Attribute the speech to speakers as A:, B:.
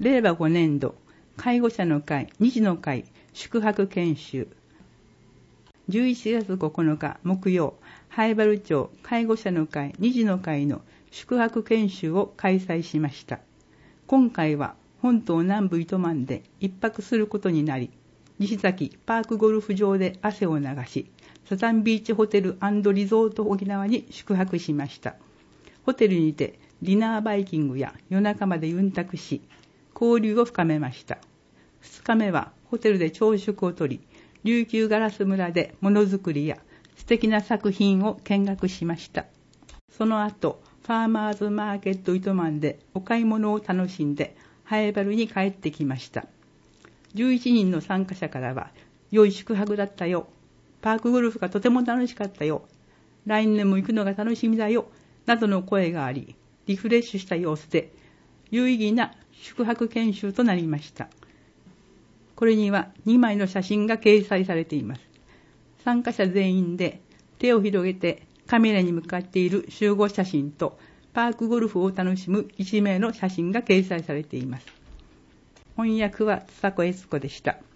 A: 令和5年度介護者の会2次の会宿泊研修。11月9日木曜、南風原町介護者の会2次の会の宿泊研修を開催しました。今回は本島南部糸満で一泊することになり、西崎パークゴルフ場で汗を流し、サザンビーチホテル&リゾート沖縄に宿泊しました。ホテルにてディナーバイキングや夜中までユンタクし、交流を深めました。2日目はホテルで朝食をとり、琉球ガラス村でものづくりや素敵な作品を見学しました。その後、ファーマーズマーケット糸満でお買い物を楽しんで、南風原に帰ってきました。11人の参加者からは、良い宿泊だったよ。パークゴルフがとても楽しかったよ。来年も行くのが楽しみだよ。などの声があり、リフレッシュした様子で、有意義な宿泊研修となりました。これには2枚の写真が掲載されています。参加者全員で手を広げてカメラに向かっている集合写真と、パークゴルフを楽しむ1名の写真が掲載されています。翻訳は津佐子悦子でした。